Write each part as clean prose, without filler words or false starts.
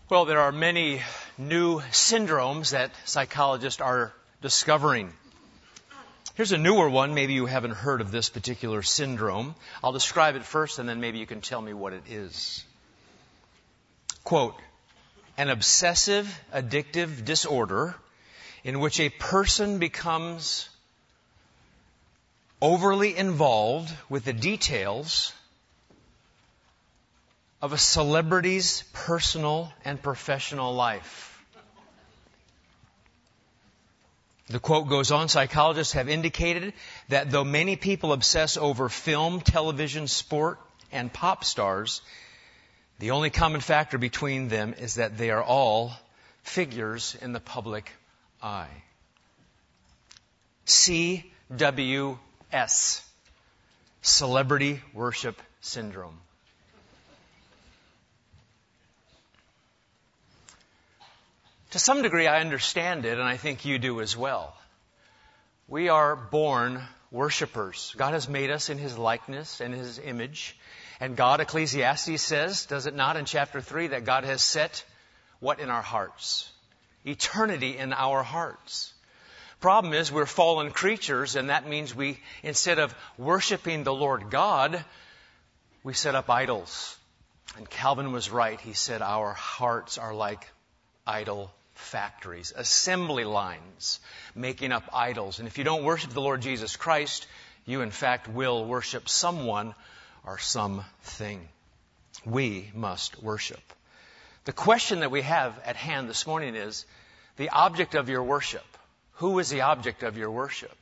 Well, there are many new syndromes that psychologists are discovering. Here's a newer one. Maybe you haven't heard of this particular syndrome. I'll describe it first, and then maybe you can tell me what it is. Quote, an obsessive addictive disorder in which a person becomes overly involved with the details of a celebrity's personal and professional life. The quote goes on, psychologists have indicated that though many people obsess over film, television, sport, and pop stars, the only common factor between them is that they are all figures in the public eye. CWS, Celebrity Worship Syndrome. To some degree, I understand it, and I think you do as well. We are born worshipers. God has made us in His likeness and His image. And God, Ecclesiastes says, does it not in chapter 3, that God has set what in our hearts? Eternity in our hearts. Problem is, we're fallen creatures, and that means we, instead of worshiping the Lord God, we set up idols. And Calvin was right. He said our hearts are like idol factories, assembly lines, making up idols. And if you don't worship the Lord Jesus Christ, you in fact will worship someone or something. We must worship. The question that we have at hand this morning is the object of your worship. Who is the object of your worship?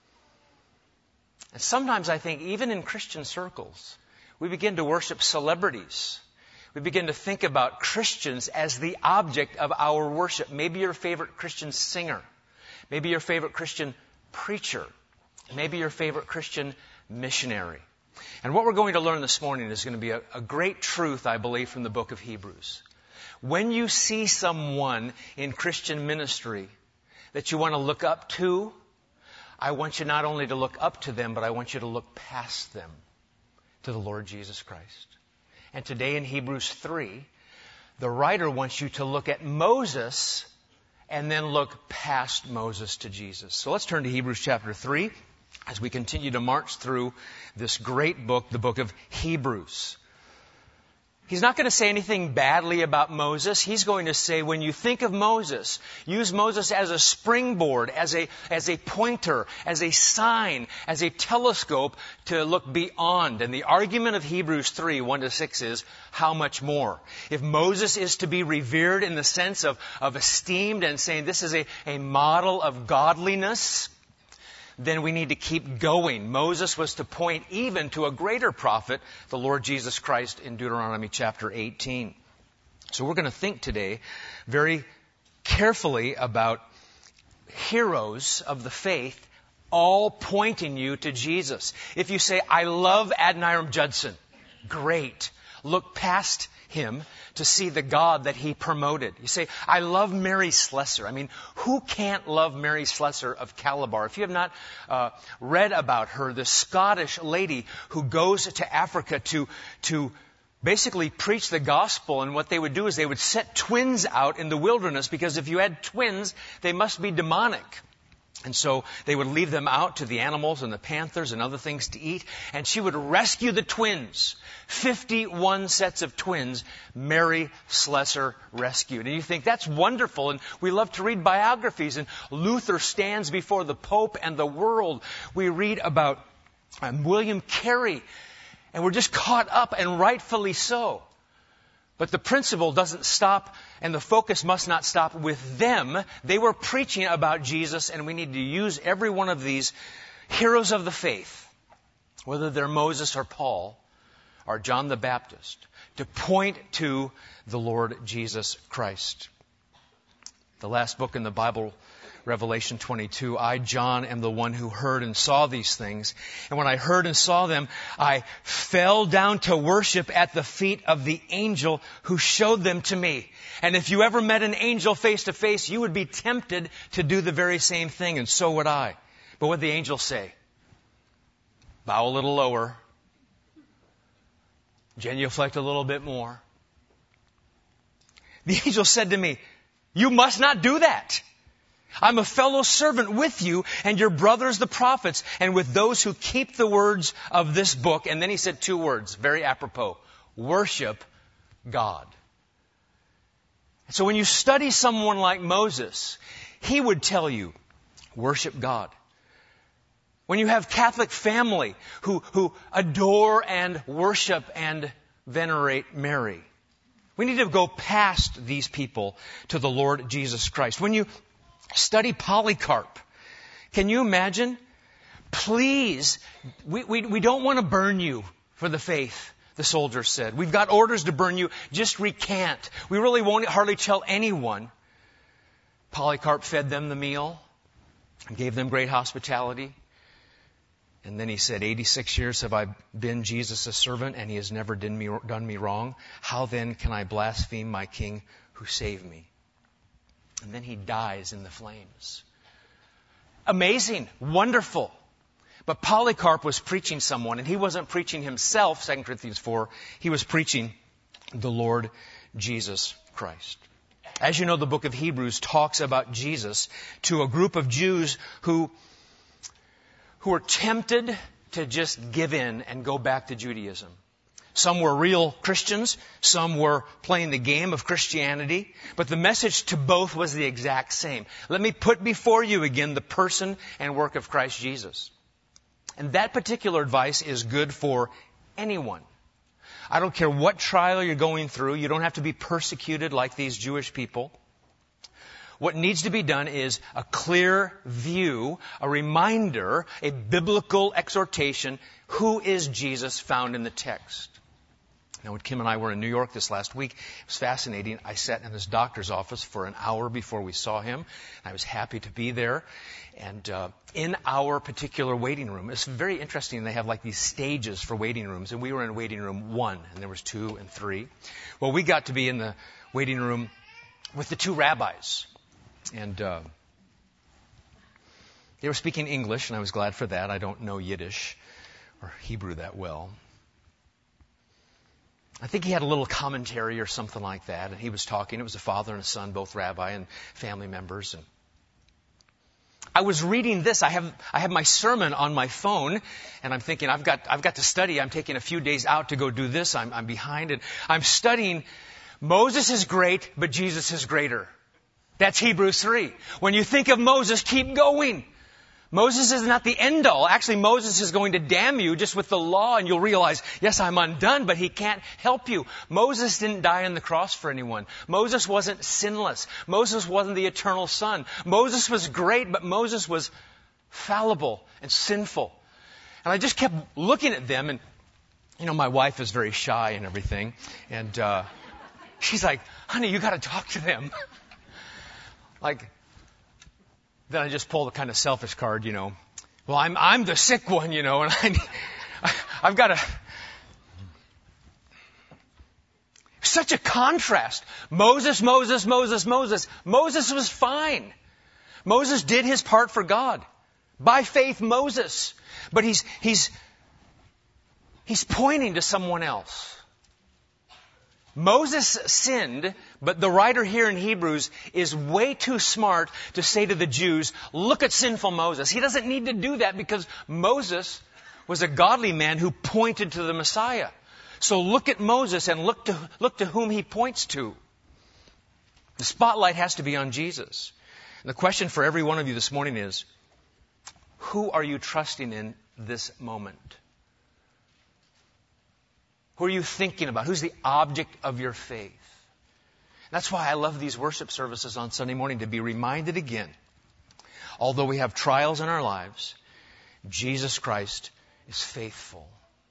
And sometimes I think even in Christian circles, we begin to worship celebrities. We begin to think about Christians as the object of our worship. Maybe your favorite Christian singer. Maybe your favorite Christian preacher. Maybe your favorite Christian missionary. And what we're going to learn this morning is going to be a great truth, I believe, from the book of Hebrews. When you see someone in Christian ministry that you want to look up to, I want you not only to look up to them, but I want you to look past them to the Lord Jesus Christ. And today in Hebrews 3, the writer wants you to look at Moses and then look past Moses to Jesus. So let's turn to Hebrews chapter 3 as we continue to march through this great book, the book of Hebrews. He's not going to say anything badly about Moses. He's going to say, when you think of Moses, use Moses as a springboard, as a pointer, as a sign, as a telescope to look beyond. And the argument of Hebrews 3, 1-6 is, how much more? If Moses is to be revered in the sense of esteemed and saying this is a model of godliness, then we need to keep going. Moses was to point even to a greater prophet, the Lord Jesus Christ, in Deuteronomy chapter 18. So we're going to think today very carefully about heroes of the faith, all pointing you to Jesus. If you say, I love Adoniram Judson, great. Look past him to see the God that he promoted. You say, I love Mary Slessor. I mean, who can't love Mary Slessor of Calabar? If you have not read about her, the Scottish lady who goes to Africa to basically preach the gospel, and what they would do is they would set twins out in the wilderness, because if you had twins, they must be demonic. And so they would leave them out to the animals and the panthers and other things to eat. And she would rescue the twins. 51 sets of twins Mary Slessor rescued. And you think, that's wonderful. And we love to read biographies. And Luther stands before the Pope and the world. We read about William Carey. And we're just caught up, and rightfully so. But the principle doesn't stop, and the focus must not stop with them. They were preaching about Jesus, and we need to use every one of these heroes of the faith, whether they're Moses or Paul or John the Baptist, to point to the Lord Jesus Christ. The last book in the Bible, Revelation 22, I, John, am the one who heard and saw these things. And when I heard and saw them, I fell down to worship at the feet of the angel who showed them to me. And if you ever met an angel face to face, you would be tempted to do the very same thing, and so would I. But what did the angel say? Bow a little lower. Genuflect a little bit more. The angel said to me, "You must not do that. I'm a fellow servant with you and your brothers the prophets and with those who keep the words of this book." And then he said 2 words, very apropos. Worship God. So when you study someone like Moses, he would tell you, worship God. When you have Catholic family who adore and worship and venerate Mary, we need to go past these people to the Lord Jesus Christ. When you study Polycarp, can you imagine? Please, we don't want to burn you for the faith, the soldiers said. We've got orders to burn you. Just recant. We really won't hardly tell anyone. Polycarp fed them the meal and gave them great hospitality. And then he said, 86 years have I been Jesus' servant, and he has never done me wrong. How then can I blaspheme my King who saved me? And then he dies in the flames. Amazing, wonderful. But Polycarp was preaching someone, and he wasn't preaching himself, 2 Corinthians 4. He was preaching the Lord Jesus Christ. As you know, the book of Hebrews talks about Jesus to a group of Jews who were tempted to just give in and go back to Judaism. Some were real Christians. Some were playing the game of Christianity. But the message to both was the exact same. Let me put before you again the person and work of Christ Jesus. And that particular advice is good for anyone. I don't care what trial you're going through. You don't have to be persecuted like these Jewish people. What needs to be done is a clear view, a reminder, a biblical exhortation. Who is Jesus found in the text? Now, when Kim and I were in New York this last week, it was fascinating. I sat in this doctor's office for an hour before we saw him. I was happy to be there. And in our particular waiting room, it's very interesting. They have like these stages for waiting rooms. And we were in waiting room 1, and there was 2 and 3. Well, we got to be in the waiting room with the 2 rabbis. And they were speaking English, and I was glad for that. I don't know Yiddish or Hebrew that well. I think he had a little commentary or something like that, and he was talking. It was a father and a son, both rabbi and family members. And I was reading this. I have my sermon on my phone, and I'm thinking I've got to study. I'm taking a few days out to go do this. I'm behind, and I'm studying. Moses is great, but Jesus is greater. That's Hebrews 3. When you think of Moses, keep going. Moses is not the end all. Actually, Moses is going to damn you just with the law, and you'll realize, yes, I'm undone, but he can't help you. Moses didn't die on the cross for anyone. Moses wasn't sinless. Moses wasn't the eternal son. Moses was great, but Moses was fallible and sinful. And I just kept looking at them, and, my wife is very shy and everything, and she's like, honey, you got to talk to them. Then I just pull the kind of selfish card, Well, I'm the sick one, and I've got to. Such a contrast. Moses. Moses was fine. Moses did his part for God. By faith, Moses. But he's pointing to someone else. Moses sinned, but the writer here in Hebrews is way too smart to say to the Jews, look at sinful Moses. He doesn't need to do that because Moses was a godly man who pointed to the Messiah. So look at Moses and look to whom he points to. The spotlight has to be on Jesus. And the question for every one of you this morning is, who are you trusting in this moment? Who are you thinking about? Who's the object of your faith? That's why I love these worship services on Sunday morning, to be reminded again. Although we have trials in our lives, Jesus Christ is faithful.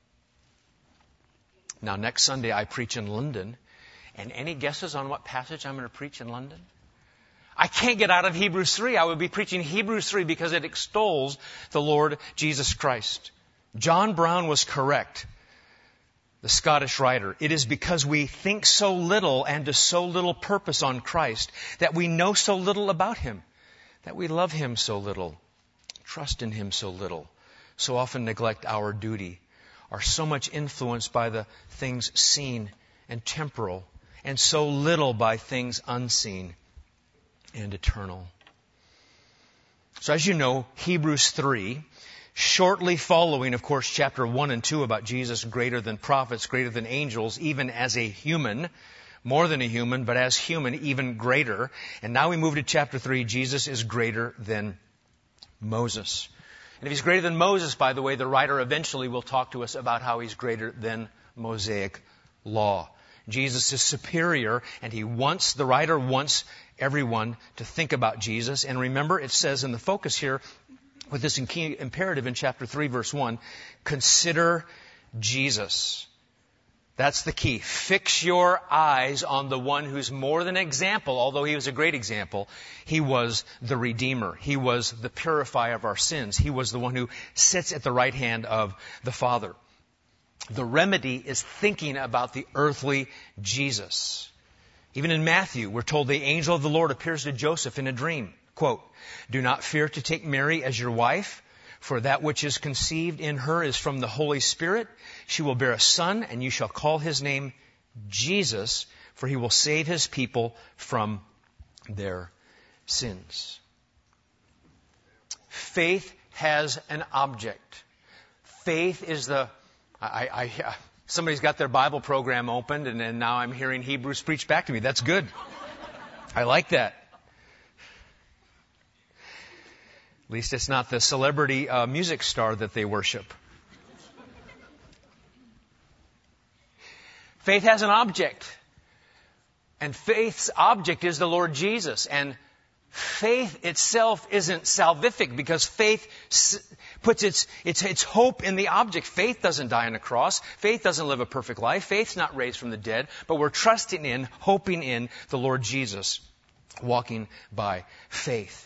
Now, next Sunday I preach in London. And any guesses on what passage I'm going to preach in London? I can't get out of Hebrews 3. I will be preaching Hebrews 3 because it extols the Lord Jesus Christ. John Brown was correct. The Scottish writer, it is because we think so little and to so little purpose on Christ, that we know so little about Him, that we love Him so little, trust in Him so little, so often neglect our duty, are so much influenced by the things seen and temporal, and so little by things unseen and eternal. So as you know, Hebrews 3, shortly following, of course, chapter 1 and 2 about Jesus greater than prophets, greater than angels, even as a human, more than a human, but as human, even greater. And now we move to chapter 3, Jesus is greater than Moses. And if he's greater than Moses, by the way, the writer eventually will talk to us about how he's greater than Mosaic law. Jesus is superior, and the writer wants everyone to think about Jesus. And remember, it says in the focus here, with this key imperative in chapter 3, verse 1, consider Jesus. That's the key. Fix your eyes on the one who's more than an example, although he was a great example. He was the Redeemer. He was the purifier of our sins. He was the one who sits at the right hand of the Father. The remedy is thinking about the earthly Jesus. Even in Matthew, we're told the angel of the Lord appears to Joseph in a dream. Quote, "Do not fear to take Mary as your wife, for that which is conceived in her is from the Holy Spirit. She will bear a son, and you shall call his name Jesus, for he will save his people from their sins." Faith has an object. Faith is somebody's got their Bible program opened, and then now I'm hearing Hebrews preached back to me. That's good. I like that. At least it's not the celebrity music star that they worship. Faith has an object. And faith's object is the Lord Jesus. And faith itself isn't salvific because faith puts its hope in the object. Faith doesn't die on a cross. Faith doesn't live a perfect life. Faith's not raised from the dead. But we're trusting in, hoping in the Lord Jesus, walking by faith.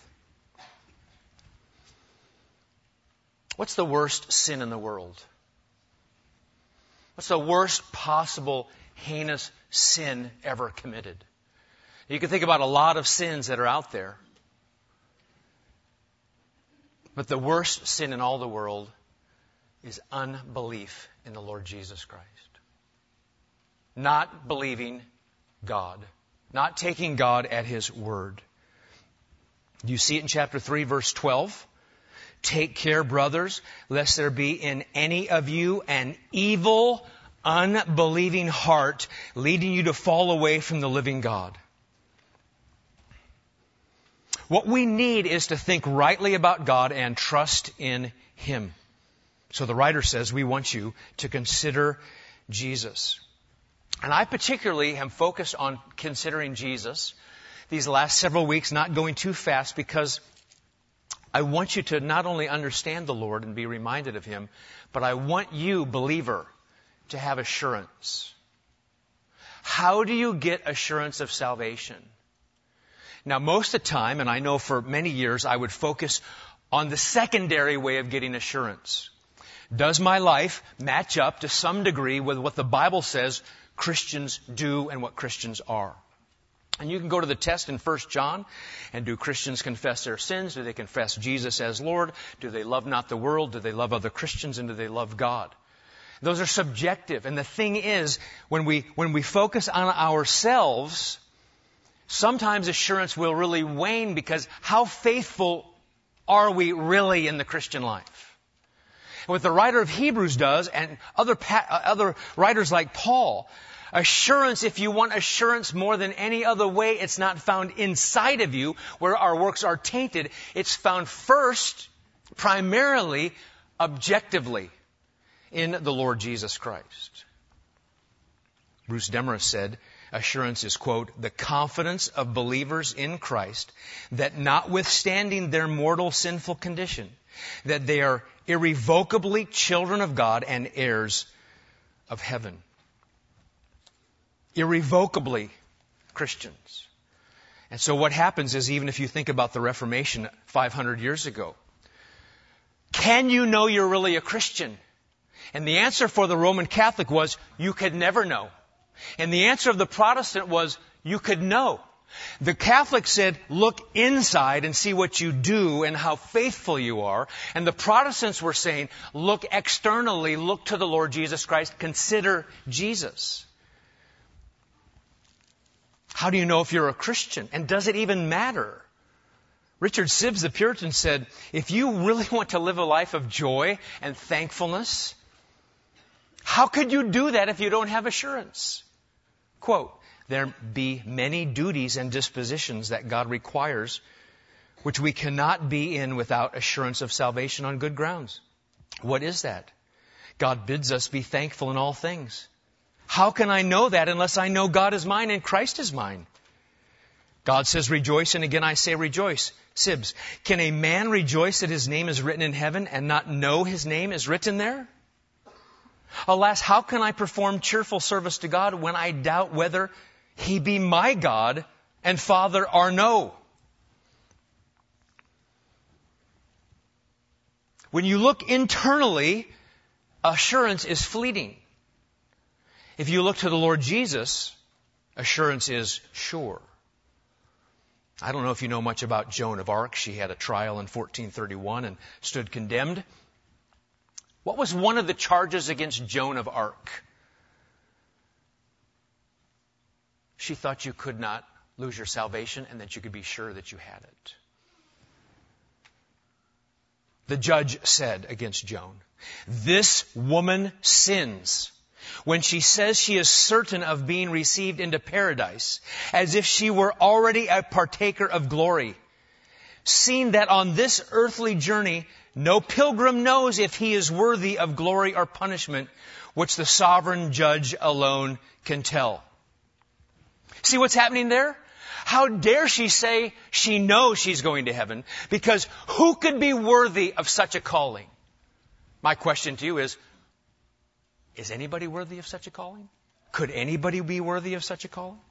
What's the worst sin in the world? What's the worst possible heinous sin ever committed? You can think about a lot of sins that are out there. But the worst sin in all the world is unbelief in the Lord Jesus Christ. Not believing God. Not taking God at His word. You see it in chapter 3, verse 12. "Take care, brothers, lest there be in any of you an evil, unbelieving heart, leading you to fall away from the living God." What we need is to think rightly about God and trust in Him. So the writer says, we want you to consider Jesus. And I particularly am focused on considering Jesus these last several weeks, not going too fast, because I want you to not only understand the Lord and be reminded of Him, but I want you, believer, to have assurance. How do you get assurance of salvation? Now, most of the time, and I know for many years, I would focus on the secondary way of getting assurance. Does my life match up to some degree with what the Bible says Christians do and what Christians are? And you can go to the test in 1 John, and do Christians confess their sins? Do they confess Jesus as Lord? Do they love not the world? Do they love other Christians? And do they love God? Those are subjective. And the thing is, when we focus on ourselves, sometimes assurance will really wane, because how faithful are we really in the Christian life? And what the writer of Hebrews does, and other writers like Paul, assurance, if you want assurance more than any other way, it's not found inside of you where our works are tainted. It's found first, primarily, objectively, in the Lord Jesus Christ. Bruce Demarest said, assurance is, quote, "the confidence of believers in Christ that notwithstanding their mortal sinful condition, that they are irrevocably children of God and heirs of heaven." Irrevocably Christians. And so what happens is, even if you think about the Reformation 500 years ago, can you know you're really a Christian? And the answer for the Roman Catholic was, you could never know. And the answer of the Protestant was, you could know. The Catholic said, look inside and see what you do and how faithful you are. And the Protestants were saying, look externally, look to the Lord Jesus Christ, consider Jesus. How do you know if you're a Christian? And does it even matter? Richard Sibbes, the Puritan, said, if you really want to live a life of joy and thankfulness, how could you do that if you don't have assurance? Quote, there be many duties and dispositions that God requires, which we cannot be in without assurance of salvation on good grounds. What is that? God bids us be thankful in all things. How can I know that unless I know God is mine and Christ is mine? God says rejoice, and again I say rejoice. Sibbes, can a man rejoice that his name is written in heaven and not know his name is written there? Alas, how can I perform cheerful service to God when I doubt whether He be my God and Father or no? When you look internally, assurance is fleeting. If you look to the Lord Jesus, assurance is sure. I don't know if you know much about Joan of Arc. She had a trial in 1431 and stood condemned. What was one of the charges against Joan of Arc? She thought you could not lose your salvation and that you could be sure that you had it. The judge said against Joan, this woman sins when she says she is certain of being received into paradise, as if she were already a partaker of glory, seeing that on this earthly journey no pilgrim knows if he is worthy of glory or punishment, which the sovereign judge alone can tell. See what's happening there? How dare she say she knows she's going to heaven? Because who could be worthy of such a calling? My question to you is anybody worthy of such a calling? Could anybody be worthy of such a calling?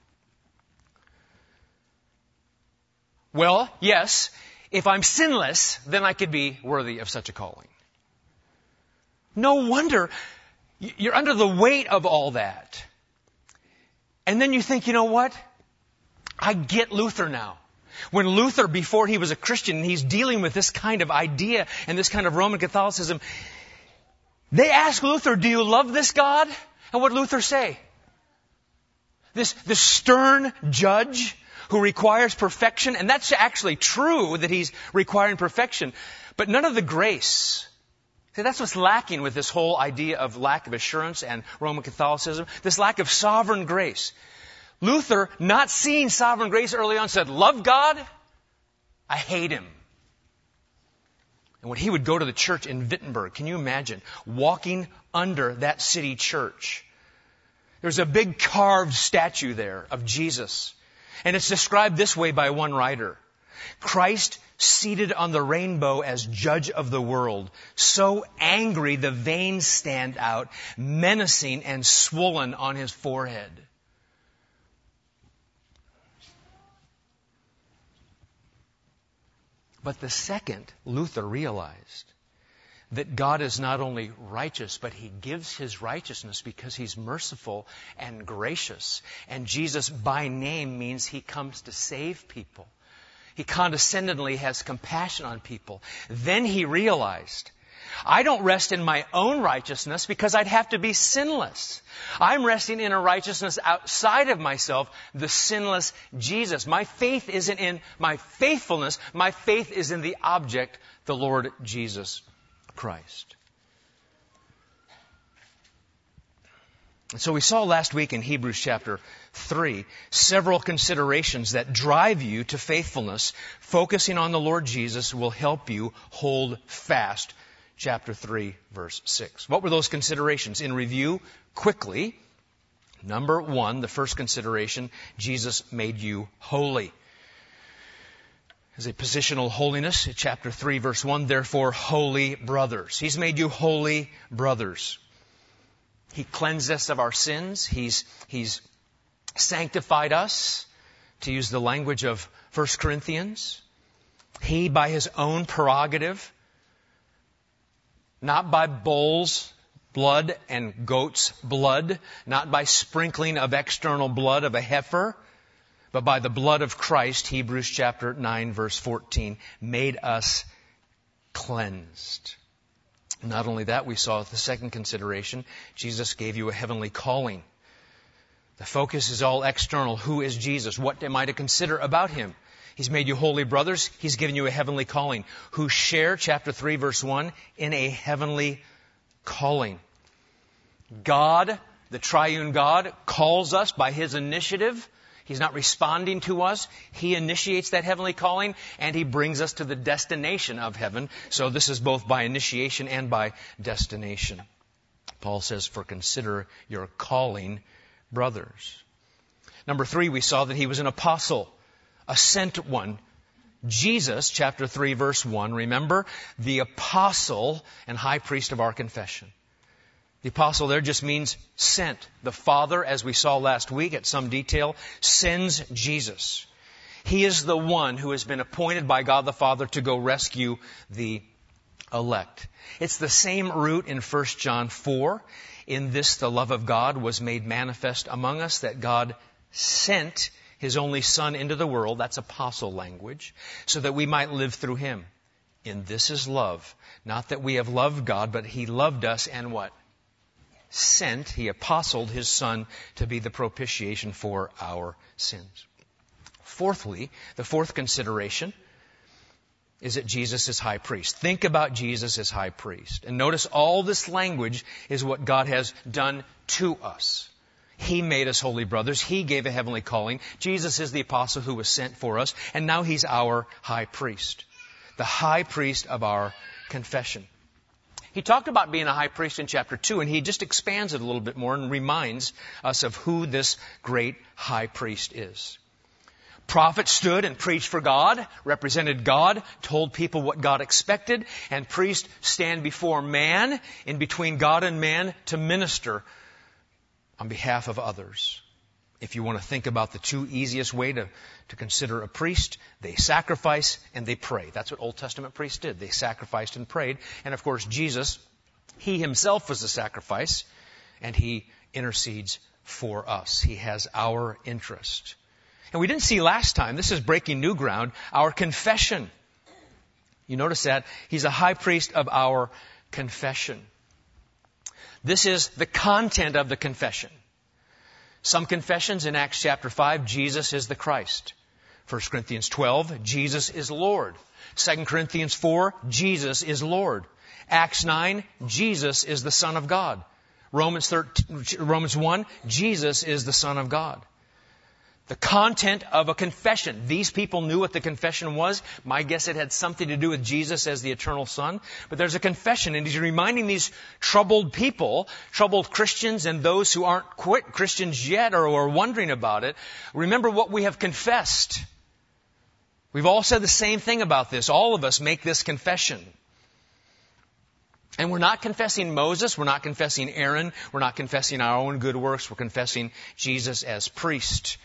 Well, yes. If I'm sinless, then I could be worthy of such a calling. No wonder you're under the weight of all that. And then you think, you know what? I get Luther now. When Luther, before he was a Christian, he's dealing with this kind of idea and this kind of Roman Catholicism, they ask Luther, do you love this God? And what did Luther say? This stern judge who requires perfection, and that's actually true that he's requiring perfection, but none of the grace. See, that's what's lacking with this whole idea of lack of assurance and Roman Catholicism, this lack of sovereign grace. Luther, not seeing sovereign grace early on, said, love God, I hate Him. And when he would go to the church in Wittenberg, can you imagine walking under that city church? There's a big carved statue there of Jesus. And it's described this way by one writer. Christ seated on the rainbow as judge of the world, so angry the veins stand out, menacing and swollen on his forehead. But the second Luther realized that God is not only righteous, but He gives His righteousness because He's merciful and gracious. And Jesus by name means He comes to save people. He condescendingly has compassion on people. Then he realized, I don't rest in my own righteousness because I'd have to be sinless. I'm resting in a righteousness outside of myself, the sinless Jesus. My faith isn't in my faithfulness. My faith is in the object, the Lord Jesus Christ. And so we saw last week in Hebrews chapter 3 several considerations that drive you to faithfulness. Focusing on the Lord Jesus will help you hold fast. Chapter 3, verse 6. What were those considerations? In review, quickly. Number 1, the first consideration, Jesus made you holy. As a positional holiness, chapter 3, verse 1, therefore, holy brothers. He's made you holy brothers. He cleansed us of our sins. He's sanctified us, to use the language of 1 Corinthians. He, by His own prerogative, not by bulls' blood and goats' blood, not by sprinkling of external blood of a heifer, but by the blood of Christ, Hebrews chapter 9, verse 14, made us cleansed. Not only that, we saw the second consideration, Jesus gave you a heavenly calling. The focus is all external. Who is Jesus? What am I to consider about Him? He's made you holy brothers. He's given you a heavenly calling. Who share, chapter 3, verse 1, in a heavenly calling. God, the triune God, calls us by His initiative. He's not responding to us. He initiates that heavenly calling, and He brings us to the destination of heaven. So this is both by initiation and by destination. Paul says, for consider your calling, brothers. Number 3, we saw that He was an apostle, a sent one. Jesus, chapter 3, verse 1, remember, the apostle and high priest of our confession. The apostle there just means sent. The Father, as we saw last week at some detail, sends Jesus. He is the one who has been appointed by God the Father to go rescue the elect. It's the same root in 1 John 4. In this the love of God was made manifest among us, that God sent His only Son into the world, that's apostle language, so that we might live through Him. In this is love. Not that we have loved God, but He loved us and what? Sent, He apostled His Son to be the propitiation for our sins. Fourthly, the fourth consideration is that Jesus is high priest. Think about Jesus as high priest. And notice all this language is what God has done to us. He made us holy brothers. He gave a heavenly calling. Jesus is the apostle who was sent for us. And now He's our high priest. The high priest of our confession. He talked about being a high priest in chapter 2, and he just expands it a little bit more and reminds us of who this great high priest is. Prophet stood and preached for God, represented God, told people what God expected, and priest stand before man, in between God and man, to minister on behalf of others. If you want to think about the two easiest way to consider a priest, they sacrifice and they pray. That's what Old Testament priests did. They sacrificed and prayed. And of course, Jesus, He Himself was the sacrifice, and He intercedes for us. He has our interest. And we didn't see last time, this is breaking new ground, our confession. You notice that? He's a high priest of our confession. This is the content of the confession. Some confessions in Acts chapter 5, Jesus is the Christ. 1 Corinthians 12, Jesus is Lord. 2 Corinthians 4, Jesus is Lord. Acts 9, Jesus is the Son of God. Romans 1, Jesus is the Son of God. The content of a confession. These people knew what the confession was. My guess it had something to do with Jesus as the eternal Son. But there's a confession, and He's reminding these troubled people, troubled Christians and those who aren't quite Christians yet or are wondering about it, remember what we have confessed. We've all said the same thing about this. All of us make this confession. And we're not confessing Moses, we're not confessing Aaron, we're not confessing our own good works, we're confessing Jesus as priest.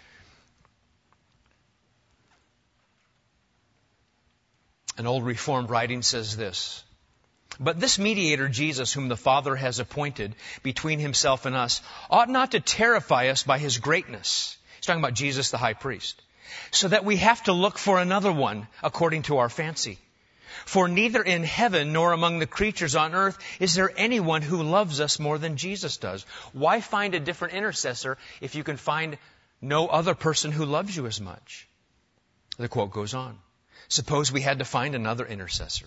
An old Reformed writing says this: but this mediator, Jesus, whom the Father has appointed between Himself and us, ought not to terrify us by His greatness. He's talking about Jesus, the high priest. So that we have to look for another one according to our fancy. For neither in heaven nor among the creatures on earth is there anyone who loves us more than Jesus does. Why find a different intercessor if you can find no other person who loves you as much? The quote goes on. Suppose we had to find another intercessor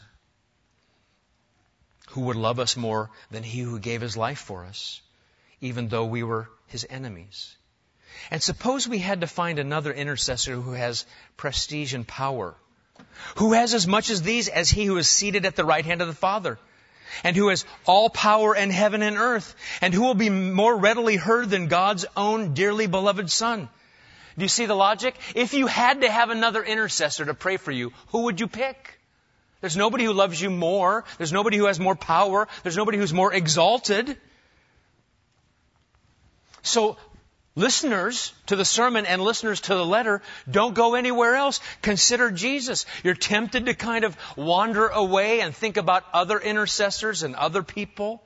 who would love us more than He who gave His life for us, even though we were His enemies. And suppose we had to find another intercessor who has prestige and power, who has as much as these as He who is seated at the right hand of the Father, and who has all power in heaven and earth, and who will be more readily heard than God's own dearly beloved Son. Do you see the logic? If you had to have another intercessor to pray for you, who would you pick? There's nobody who loves you more. There's nobody who has more power. There's nobody who's more exalted. So, listeners to the sermon and listeners to the letter, don't go anywhere else. Consider Jesus. You're tempted to kind of wander away and think about other intercessors and other people.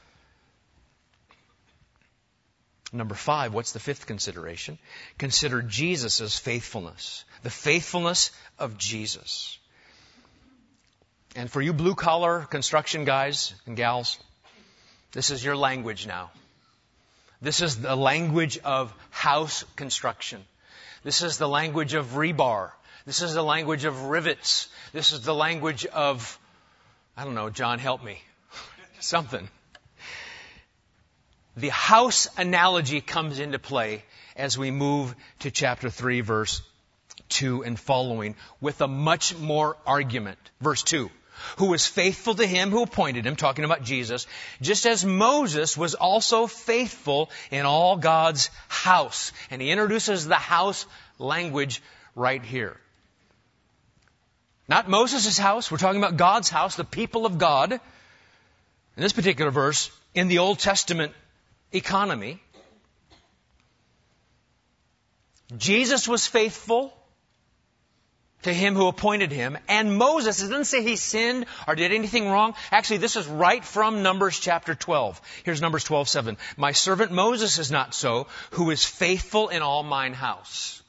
Number 5, what's the fifth consideration? Consider Jesus' faithfulness. The faithfulness of Jesus. And for you blue-collar construction guys and gals, this is your language now. This is the language of house construction. This is the language of rebar. This is the language of rivets. This is the language of, I don't know, John, help me. Something. The house analogy comes into play as we move to chapter 3, verse 2 and following, with a much more argument. Verse 2. Who was faithful to him who appointed him, talking about Jesus, just as Moses was also faithful in all God's house. And he introduces the house language right here. Not Moses' house, we're talking about God's house, the people of God. In this particular verse, in the Old Testament economy, Jesus was faithful to him who appointed him. And Moses, it doesn't say he sinned or did anything wrong. Actually, this is right from Numbers chapter 12. Here's Numbers 12:7. My servant Moses is not so, who is faithful in all mine house.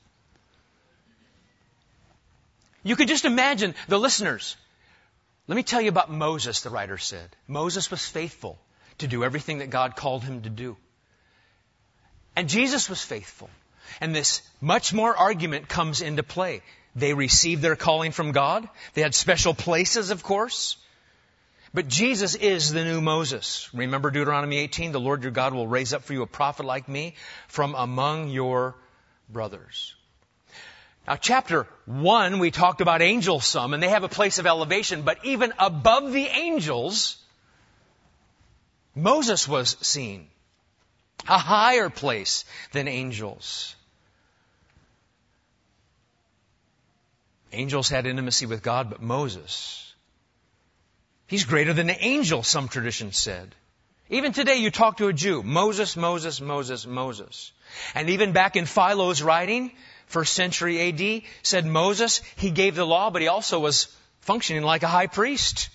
You could just imagine the listeners. Let me tell you about Moses, the writer said. Moses was faithful to do everything that God called him to do. And Jesus was faithful. And this much more argument comes into play. They received their calling from God. They had special places, of course. But Jesus is the new Moses. Remember Deuteronomy 18, the Lord your God will raise up for you a prophet like me from among your brothers. Now, chapter 1, we talked about angels some, and they have a place of elevation. But even above the angels, Moses was seen. A higher place than angels. Angels had intimacy with God, but Moses, he's greater than the angel, some traditions said. Even today you talk to a Jew, Moses, Moses, Moses, Moses. And even back in Philo's writing, 1st century AD, said Moses, he gave the law, but he also was functioning like a high priest.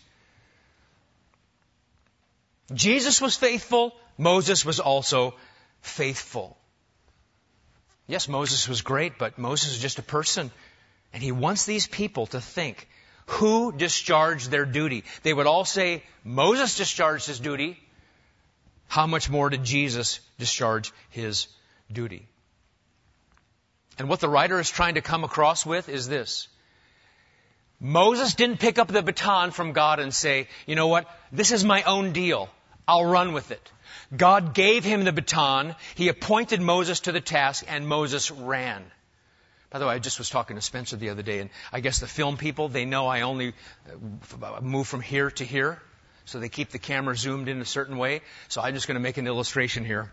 Jesus was faithful. Moses was also faithful. Yes, Moses was great, but Moses is just a person. And he wants these people to think, who discharged their duty? They would all say, Moses discharged his duty. How much more did Jesus discharge his duty? And what the writer is trying to come across with is this. Moses didn't pick up the baton from God and say, you know what, this is my own deal. I'll run with it. God gave him the baton. He appointed Moses to the task, and Moses ran. By the way, I just was talking to Spencer the other day, and I guess the film people, they know I only move from here to here. So they keep the camera zoomed in a certain way. So I'm just going to make an illustration here.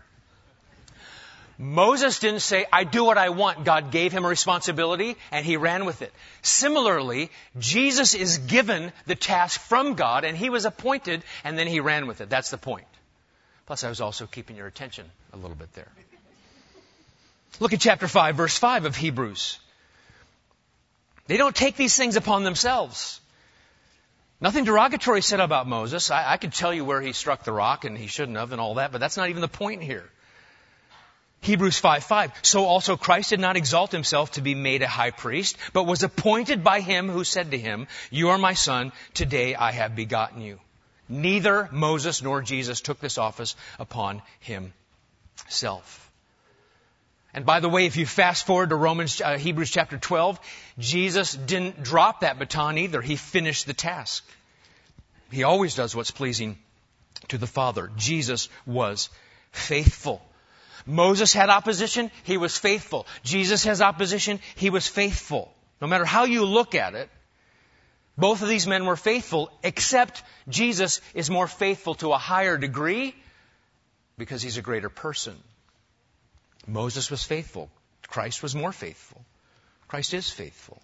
Moses didn't say, I do what I want. God gave him a responsibility, and he ran with it. Similarly, Jesus is given the task from God, and he was appointed, and then he ran with it. That's the point. Plus, I was also keeping your attention a little bit there. Look at chapter 5, verse 5 of Hebrews. They don't take these things upon themselves. Nothing derogatory said about Moses. I could tell you where he struck the rock and he shouldn't have and all that, but that's not even the point here. Hebrews 5:5. So also Christ did not exalt himself to be made a high priest, but was appointed by him who said to him, you are my son, today I have begotten you. Neither Moses nor Jesus took this office upon himself. And by the way, if you fast forward to Hebrews chapter 12, Jesus didn't drop that baton either. He finished the task. He always does what's pleasing to the Father. Jesus was faithful. Moses had opposition. He was faithful. Jesus has opposition. He was faithful. No matter how you look at it, both of these men were faithful, except Jesus is more faithful to a higher degree because he's a greater person. Moses was faithful. Christ was more faithful. Christ is faithful.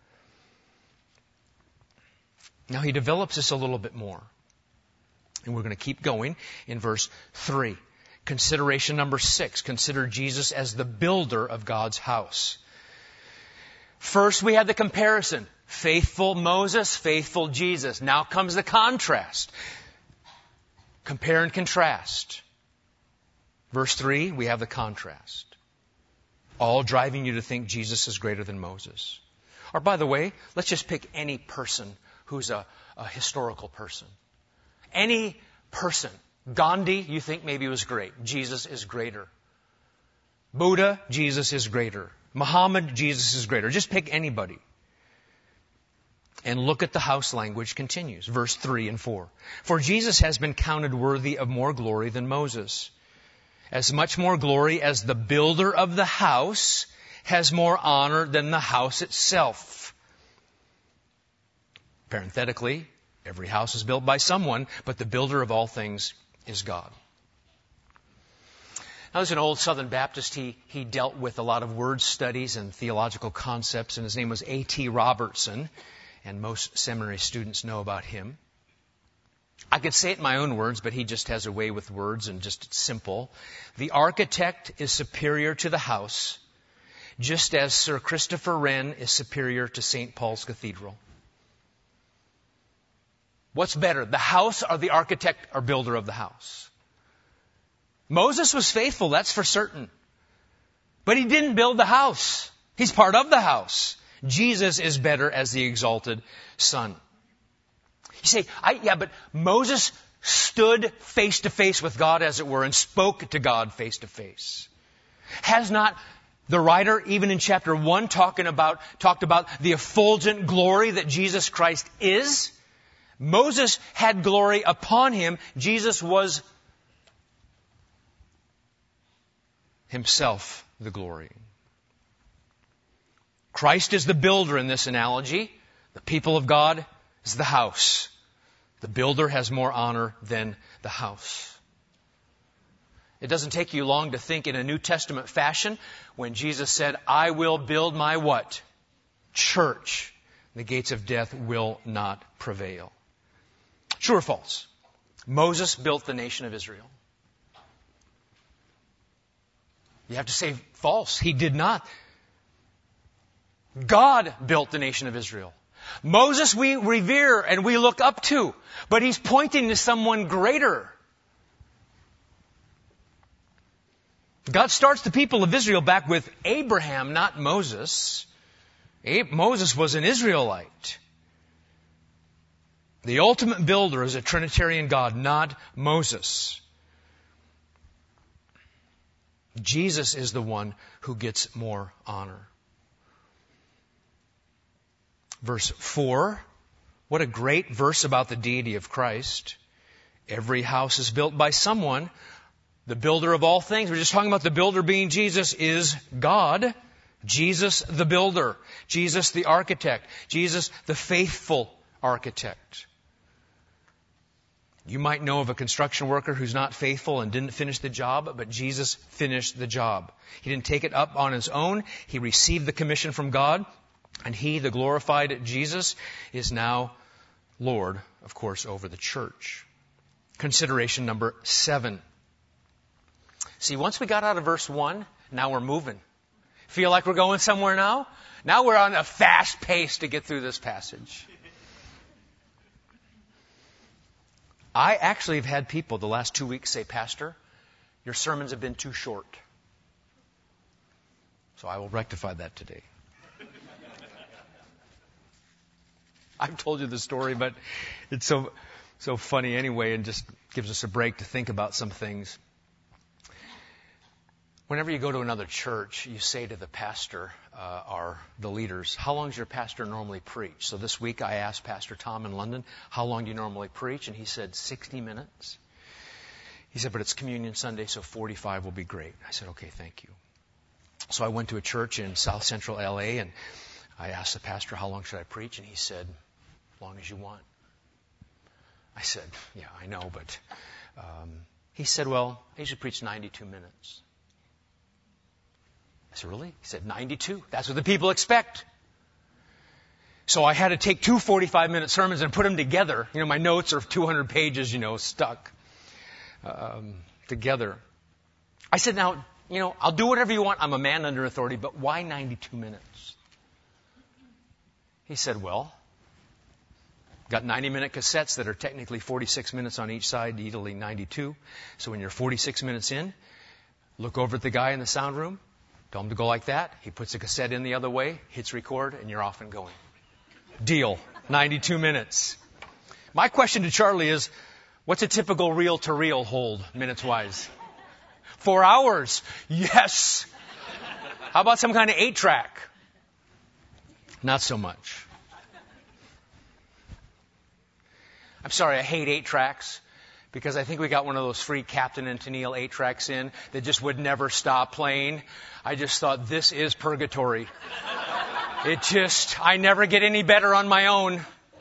Now he develops this a little bit more. And we're going to keep going in verse 3. Consideration number 6. Consider Jesus as the builder of God's house. First we had the comparison. Faithful Moses, faithful Jesus. Now comes the contrast. Compare and contrast. Verse 3, we have the contrast. All driving you to think Jesus is greater than Moses. Or by the way, let's just pick any person who's a historical person. Any person Gandhi, you think maybe was great. Jesus is greater. Buddha, Jesus is greater. Muhammad, Jesus is greater. Just pick anybody. And look at the house language continues. Verse 3 and 4. For Jesus has been counted worthy of more glory than Moses. As much more glory as the builder of the house has more honor than the house itself. Parenthetically, every house is built by someone, but the builder of all things is God. Now, there's an old Southern Baptist. He dealt with a lot of word studies and theological concepts, and his name was A.T. Robertson, and most seminary students know about him. I could say it in my own words, but he just has a way with words and just it's simple. The architect is superior to the house, just as Sir Christopher Wren is superior to St. Paul's Cathedral. What's better, the house or the architect or builder of the house? Moses was faithful, that's for certain. But he didn't build the house. He's part of the house. Jesus is better as the exalted Son. You say, but Moses stood face to face with God, as it were, and spoke to God face to face. Has not the writer, even in chapter 1, talked about the effulgent glory that Jesus Christ is? Moses had glory upon him. Jesus was himself the glory. Christ is the builder in this analogy. The people of God is the house. The builder has more honor than the house. It doesn't take you long to think in a New Testament fashion when Jesus said, I will build my what? Church. The gates of death will not prevail. True or false? Moses built the nation of Israel. You have to say false. He did not. God built the nation of Israel. Moses we revere and we look up to, but he's pointing to someone greater. God starts the people of Israel back with Abraham, not Moses. Moses was an Israelite. The ultimate builder is a Trinitarian God, not Moses. Jesus is the one who gets more honor. Verse 4, what a great verse about the deity of Christ. Every house is built by someone. The builder of all things, we're just talking about the builder being Jesus, is God. Jesus the builder. Jesus the architect. Jesus the faithful architect. You might know of a construction worker who's not faithful and didn't finish the job, but Jesus finished the job. He didn't take it up on his own. He received the commission from God. And he, the glorified Jesus, is now Lord, of course, over the church. Consideration number 7. See, once we got out of verse 1, now we're moving. Feel like we're going somewhere now? Now we're on a fast pace to get through this passage. I actually have had people the last 2 weeks say, Pastor, your sermons have been too short. So I will rectify that today. I've told you the story, but it's so funny anyway and just gives us a break to think about some things. Whenever you go to another church, you say to the pastor or the leaders, how long does your pastor normally preach? So this week I asked Pastor Tom in London, how long do you normally preach? And he said, 60 minutes. He said, but it's Communion Sunday, so 45 will be great. I said, okay, thank you. So I went to a church in South Central LA and I asked the pastor, how long should I preach? And he said, as long as you want. I said, yeah, I know, but he said, well, I usually preach 92 minutes. I said, really? He said, 92. That's what the people expect. So I had to take 2 45-minute sermons and put them together. You know, my notes are 200 pages, stuck together. I said, now, I'll do whatever you want. I'm a man under authority, but why 92 minutes? He said, well, got 90-minute cassettes that are technically 46 minutes on each side, easily 92. So when you're 46 minutes in, look over at the guy in the sound room, tell him to go like that. He puts the cassette in the other way, hits record, and you're off and going. Deal. 92 minutes. My question to Charlie is, What's a typical reel-to-reel hold, minutes-wise? 4 hours. Yes. How about some kind of 8-track? Not so much. I'm sorry, I hate 8-tracks because I think we got one of those free Captain and Tennille 8-tracks in that just would never stop playing. I just thought, this is purgatory. I never get any better on my own.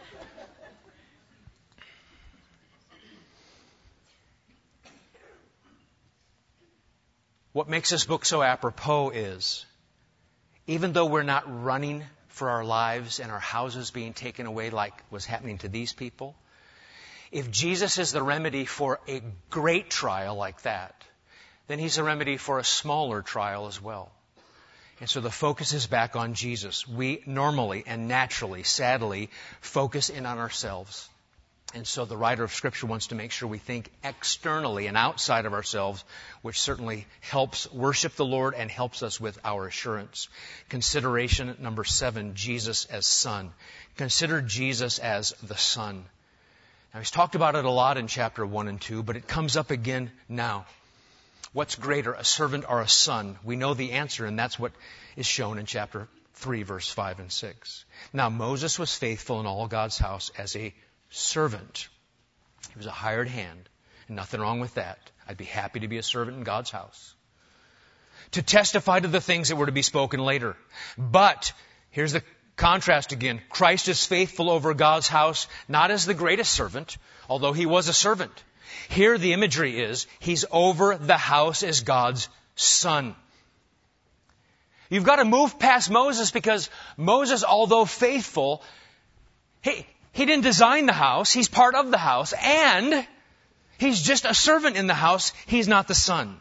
What makes this book so apropos is, even though we're not running for our lives and our houses being taken away like was happening to these people, if Jesus is the remedy for a great trial like that, then He's a remedy for a smaller trial as well. And so the focus is back on Jesus. We normally and naturally, sadly, focus in on ourselves. And so the writer of Scripture wants to make sure we think externally and outside of ourselves, which certainly helps worship the Lord and helps us with our assurance. Consideration number 7, Jesus as Son. Consider Jesus as the Son. Now, he's talked about it a lot in chapter 1 and 2, but it comes up again now. What's greater, a servant or a son? We know the answer, and that's what is shown in chapter 3, verse 5 and 6. Now, Moses was faithful in all God's house as a servant. He was a hired hand, and nothing wrong with that. I'd be happy to be a servant in God's house. To testify to the things that were to be spoken later. But, here's the contrast again. Christ is faithful over God's house, not as the greatest servant, although He was a servant. Here the imagery is, He's over the house as God's Son. You've got to move past Moses because Moses, although faithful, he didn't design the house. He's part of the house. And he's just a servant in the house. He's not the son.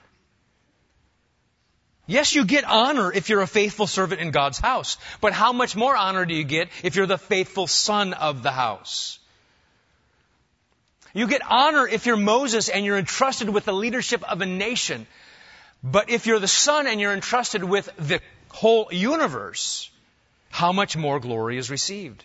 Yes, you get honor if you're a faithful servant in God's house. But how much more honor do you get if you're the faithful son of the house? You get honor if you're Moses and you're entrusted with the leadership of a nation. But if you're the son and you're entrusted with the whole universe, how much more glory is received?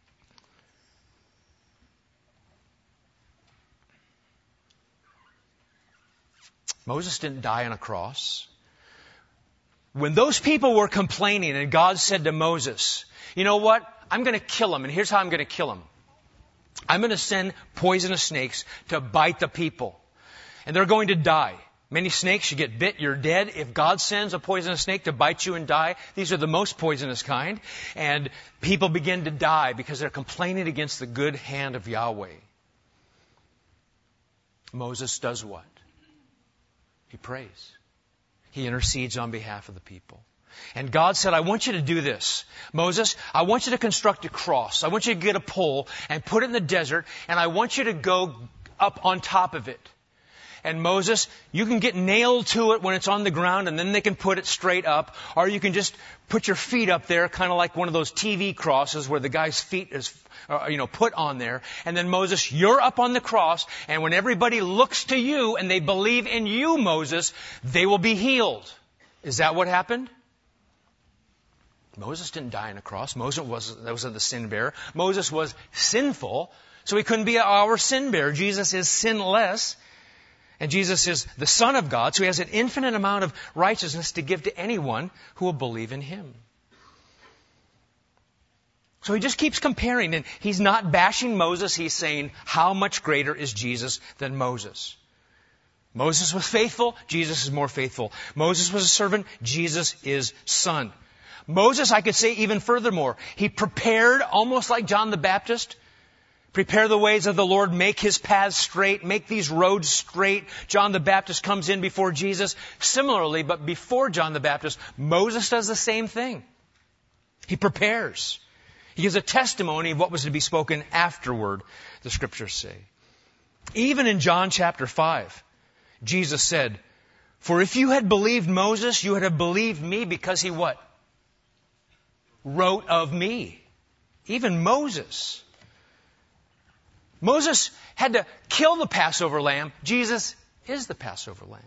Moses didn't die on a cross. When those people were complaining and God said to Moses, you know what? I'm going to kill them, and here's how I'm going to kill them. I'm going to send poisonous snakes to bite the people, and they're going to die. Many snakes, you get bit, you're dead. If God sends a poisonous snake to bite you and die, these are the most poisonous kind, and people begin to die because they're complaining against the good hand of Yahweh. Moses does what? He prays. He intercedes on behalf of the people. And God said, I want you to do this. Moses, I want you to construct a cross. I want you to get a pole and put it in the desert, and I want you to go up on top of it. And Moses, you can get nailed to it when it's on the ground, and then they can put it straight up. Or you can just put your feet up there, kind of like one of those TV crosses where the guy's feet is put on there. And then Moses, you're up on the cross, and when everybody looks to you and they believe in you, Moses, they will be healed. Is that what happened? Moses didn't die on a cross. Moses wasn't the sin bearer. Moses was sinful, so he couldn't be our sin bearer. Jesus is sinless, and Jesus is the Son of God, so He has an infinite amount of righteousness to give to anyone who will believe in Him. So He just keeps comparing, and He's not bashing Moses. He's saying, how much greater is Jesus than Moses? Moses was faithful. Jesus is more faithful. Moses was a servant. Jesus is Son. Moses, I could say even furthermore, he prepared, almost like John the Baptist, prepare the ways of the Lord, make His paths straight, make these roads straight. John the Baptist comes in before Jesus. Similarly, but before John the Baptist, Moses does the same thing. He prepares. He gives a testimony of what was to be spoken afterward, the Scriptures say. Even in John chapter 5, Jesus said, for if you had believed Moses, you would have believed me because he what? Wrote of me. Even Moses. Moses had to kill the Passover lamb. Jesus is the Passover lamb.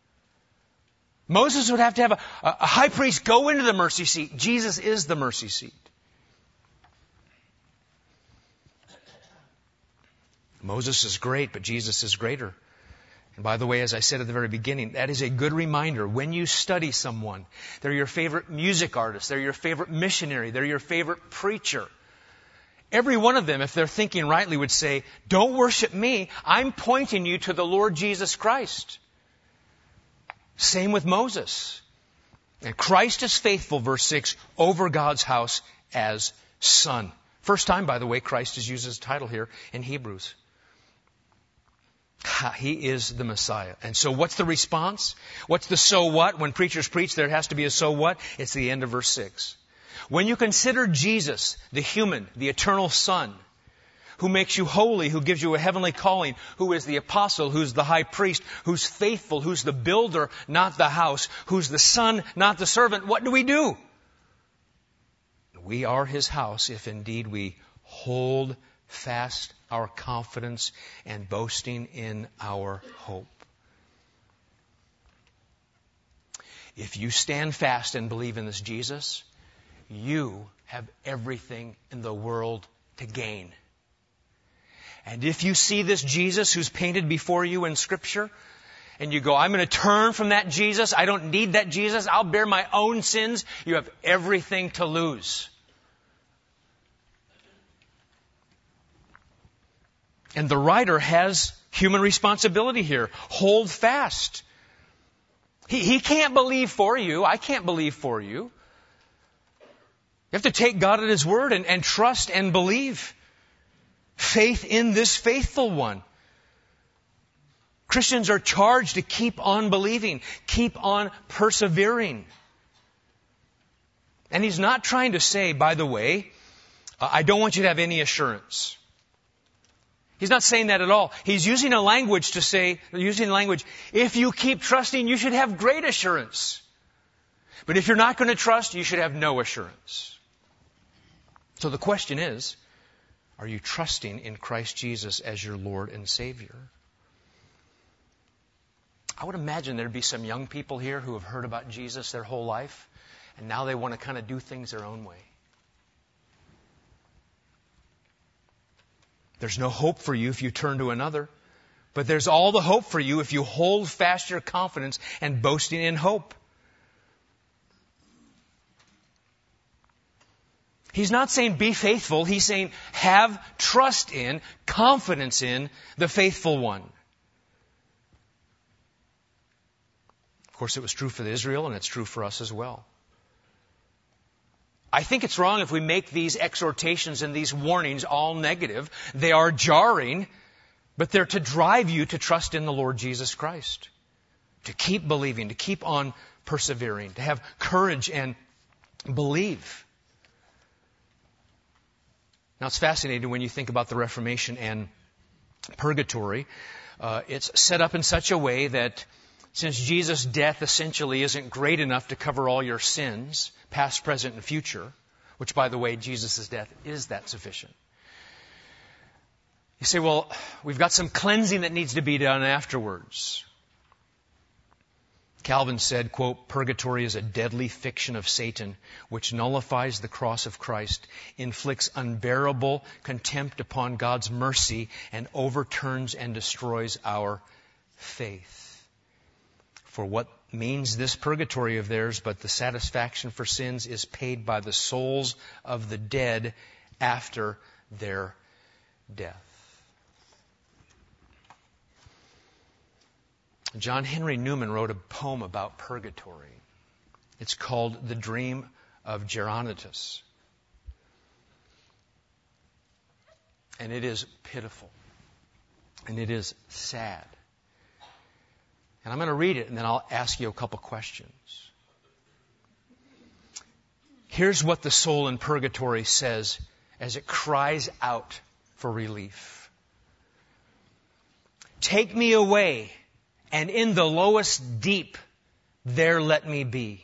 Moses would have to have a high priest go into the mercy seat. Jesus is the mercy seat. Moses is great, but Jesus is greater. And by the way, as I said at the very beginning, that is a good reminder. When you study someone, they're your favorite music artist, they're your favorite missionary, they're your favorite preacher. Every one of them, if they're thinking rightly, would say, don't worship me. I'm pointing you to the Lord Jesus Christ. Same with Moses. And Christ is faithful, verse 6, over God's house as Son. First time, by the way, Christ is used as a title here in Hebrews. He is the Messiah. And so what's the response? What's the so what? When preachers preach, there has to be a so what. It's the end of verse 6. When you consider Jesus, the human, the eternal Son, who makes you holy, who gives you a heavenly calling, who is the apostle, who's the high priest, who's faithful, who's the builder, not the house, who's the son, not the servant, what do? We are His house if indeed we hold fast our confidence and boasting in our hope. If you stand fast and believe in this Jesus, you have everything in the world to gain. And if you see this Jesus who's painted before you in Scripture, and you go, I'm going to turn from that Jesus, I don't need that Jesus, I'll bear my own sins, you have everything to lose. And the writer has human responsibility here. Hold fast. He can't believe for you. I can't believe for you. You have to take God at His word and trust and believe. Faith in this faithful one. Christians are charged to keep on believing, keep on persevering. And he's not trying to say, by the way, I don't want you to have any assurance. He's not saying that at all. He's using a language to say, if you keep trusting, you should have great assurance. But if you're not going to trust, you should have no assurance. So the question is, are you trusting in Christ Jesus as your Lord and Savior? I would imagine there'd be some young people here who have heard about Jesus their whole life, and now they want to kind of do things their own way. There's no hope for you if you turn to another, but there's all the hope for you if you hold fast your confidence and boasting in hope. He's not saying be faithful. He's saying have trust in, confidence in the faithful one. Of course, it was true for Israel, and it's true for us as well. I think it's wrong if we make these exhortations and these warnings all negative. They are jarring, but they're to drive you to trust in the Lord Jesus Christ. To keep believing, to keep on persevering, to have courage and believe. Now, it's fascinating when you think about the Reformation and purgatory. It's set up in such a way that since Jesus' death essentially isn't great enough to cover all your sins, past, present, and future, which, by the way, Jesus' death is that sufficient. You say, well, we've got some cleansing that needs to be done afterwards. Calvin said, quote, purgatory is a deadly fiction of Satan which nullifies the cross of Christ, inflicts unbearable contempt upon God's mercy, and overturns and destroys our faith. For what means this purgatory of theirs but the satisfaction for sins is paid by the souls of the dead after their death. John Henry Newman wrote a poem about purgatory. It's called The Dream of Geronotus. And it is pitiful. And it is sad. And I'm going to read it, and then I'll ask you a couple questions. Here's what the soul in purgatory says as it cries out for relief. Take me away, and in the lowest deep, there let me be.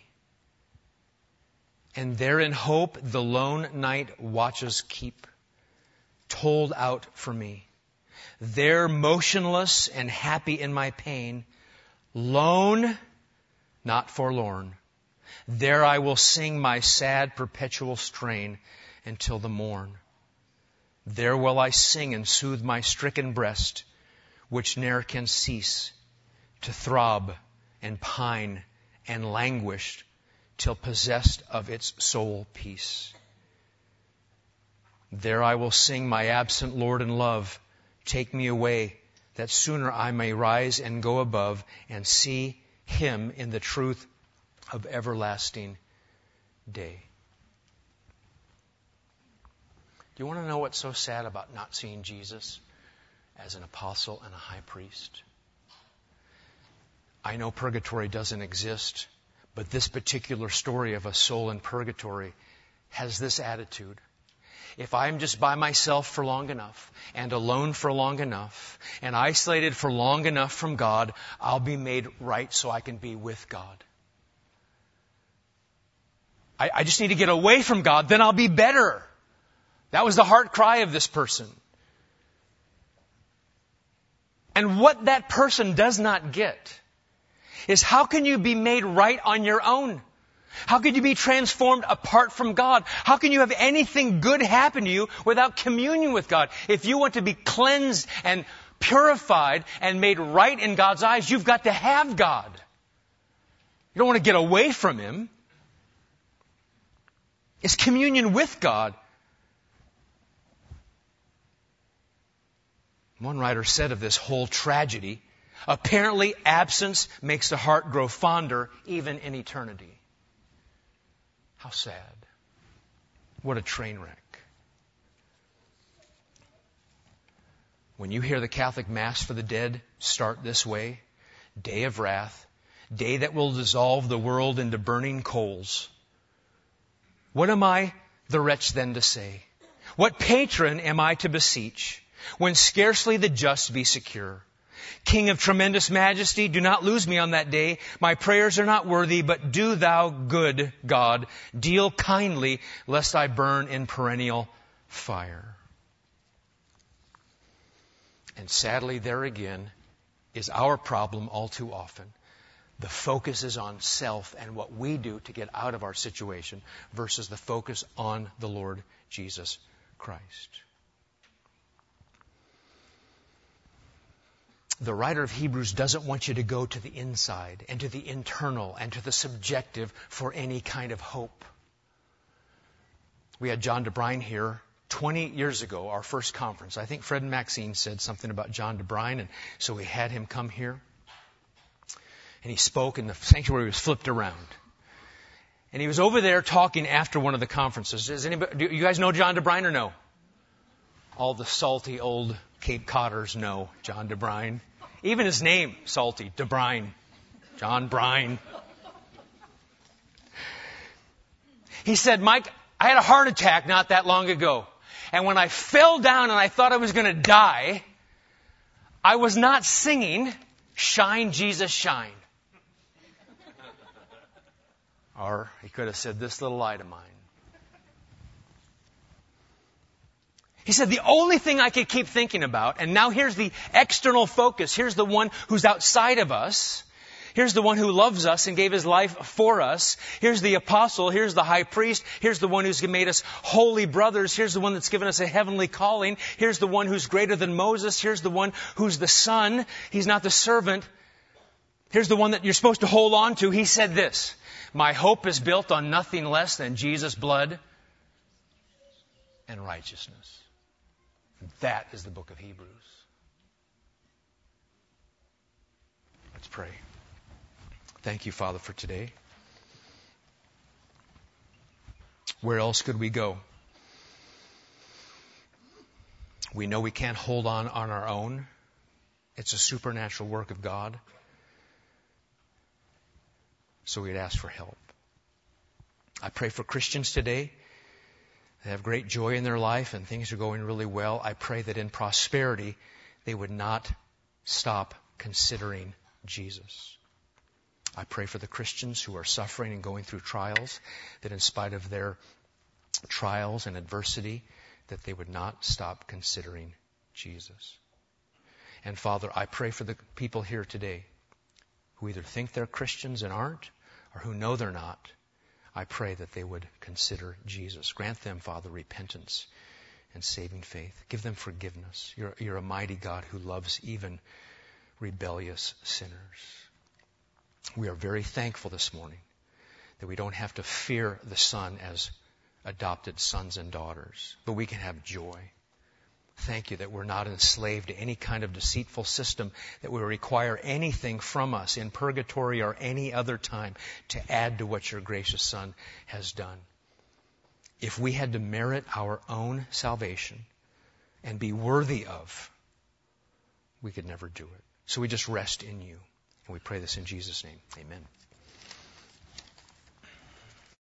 And there in hope the lone night watches keep, tolled out for me. There motionless and happy in my pain, lone, not forlorn. There I will sing my sad perpetual strain until the morn. There will I sing and soothe my stricken breast, which ne'er can cease to throb and pine and languish till possessed of its soul peace. There I will sing my absent Lord and love. Take me away, that sooner I may rise and go above and see Him in the truth of everlasting day. Do you want to know what's so sad about not seeing Jesus as an apostle and a high priest? I know purgatory doesn't exist, but this particular story of a soul in purgatory has this attitude. If I'm just by myself for long enough, and alone for long enough, and isolated for long enough from God, I'll be made right so I can be with God. I just need to get away from God, then I'll be better. That was the heart cry of this person. And what that person does not get is how can you be made right on your own? How can you be transformed apart from God? How can you have anything good happen to you without communion with God? If you want to be cleansed and purified and made right in God's eyes, you've got to have God. You don't want to get away from Him. It's communion with God. One writer said of this whole tragedy, apparently absence makes the heart grow fonder even in eternity. How sad. What a train wreck. When you hear the Catholic Mass for the dead start this way, day of wrath, day that will dissolve the world into burning coals, what am I, the wretch, then to say? What patron am I to beseech, when scarcely the just be secure? King of tremendous majesty, do not lose me on that day. My prayers are not worthy, but do Thou, good God, deal kindly, lest I burn in perennial fire. And sadly, there again is our problem all too often. The focus is on self and what we do to get out of our situation versus the focus on the Lord Jesus Christ. The writer of Hebrews doesn't want you to go to the inside and to the internal and to the subjective for any kind of hope. We had John DeBrine here 20 years ago, our first conference. I think Fred and Maxine said something about John DeBrine, and so we had him come here. And he spoke, and the sanctuary was flipped around. And he was over there talking after one of the conferences. Do you guys know John DeBrine or no? All the salty old Cape Codders know John DeBrine. Even his name, salty, DeBrine. John Brine. He said, Mike, I had a heart attack not that long ago. And when I fell down and I thought I was going to die, I was not singing, Shine, Jesus, Shine. Or he could have said, this little light of mine. He said, the only thing I could keep thinking about, and now here's the external focus. Here's the one who's outside of us. Here's the one who loves us and gave His life for us. Here's the apostle. Here's the high priest. Here's the one who's made us holy brothers. Here's the one that's given us a heavenly calling. Here's the one who's greater than Moses. Here's the one who's the son. He's not the servant. Here's the one that you're supposed to hold on to. He said this, my hope is built on nothing less than Jesus' blood and righteousness. That is the book of Hebrews. Let's pray. Thank you, Father, for today. Where else could we go? We know we can't hold on our own. It's a supernatural work of God. So we'd ask for help. I pray for Christians today. They have great joy in their life and things are going really well. I pray that in prosperity, they would not stop considering Jesus. I pray for the Christians who are suffering and going through trials, that in spite of their trials and adversity, that they would not stop considering Jesus. And Father, I pray for the people here today who either think they're Christians and aren't, or who know they're not. I pray that they would consider Jesus. Grant them, Father, repentance and saving faith. Give them forgiveness. You're a mighty God who loves even rebellious sinners. We are very thankful this morning that we don't have to fear the Son as adopted sons and daughters, but we can have joy. Thank you that we're not enslaved to any kind of deceitful system that will require anything from us in purgatory or any other time to add to what your gracious Son has done. If we had to merit our own salvation and be worthy of, we could never do it. So we just rest in you. And we pray this in Jesus' name. Amen.